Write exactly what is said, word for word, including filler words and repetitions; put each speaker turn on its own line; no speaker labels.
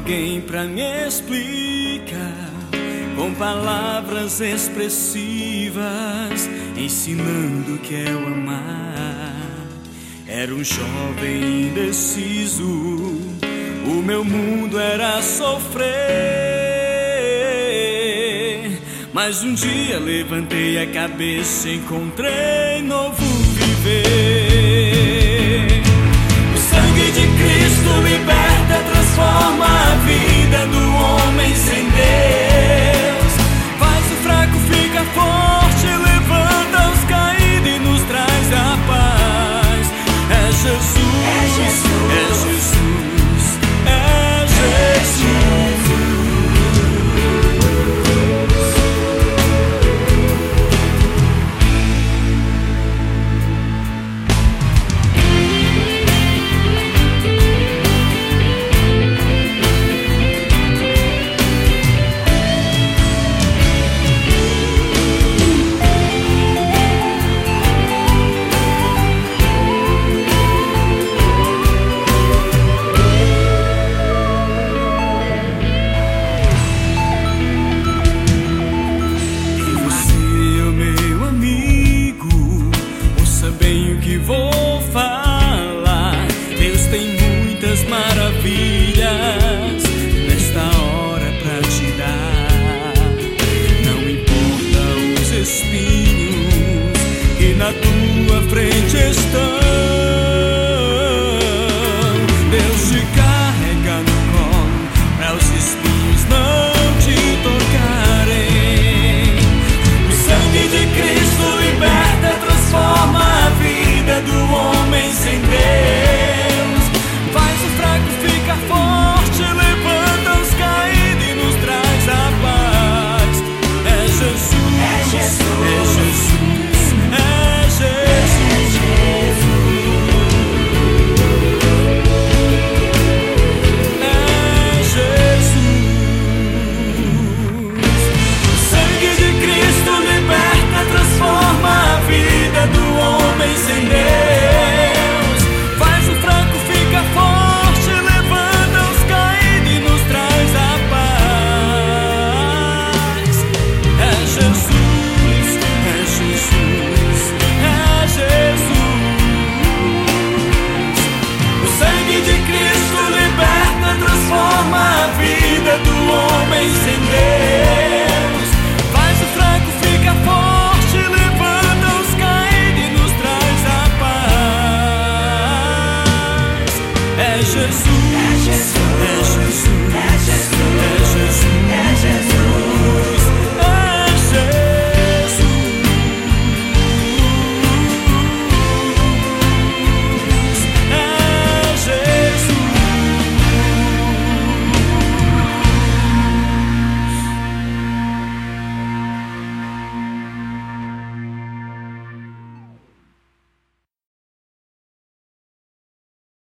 alguém pra me explicar com palavras expressivas, ensinando o que é o amar. Era um jovem indeciso, o meu mundo era sofrer. Mas um dia levantei a cabeça e encontrei novo viver. O sangue de Cristo liberta, transforma a vida do homem sem Deus. Faz o fraco ficar forte, levanta os caídos e nos traz a paz. É Jesus, é Jesus, é Jesus, é Jesus. Vou falar, Deus tem muitas maravilhas nesta hora pra te dar. Não importa os espinhos que na tua frente estão, Deus te carrega no colo pra os espinhos não te tocarem. O sangue de Cristo liberta, transforma a vida do homem sem Deus. Faz o fraco ficar forte, levanta os caídos e nos traz a paz. É Jesus, é Jesus, é Jesus, é Jesus, é Jesus. O sangue de Cristo liberta, transforma a vida do homem sem Deus. Transforma a vida do homem sem Deus. Faz o fraco ficar forte, levanta os caídos e nos traz a paz. É Jesus, é Jesus.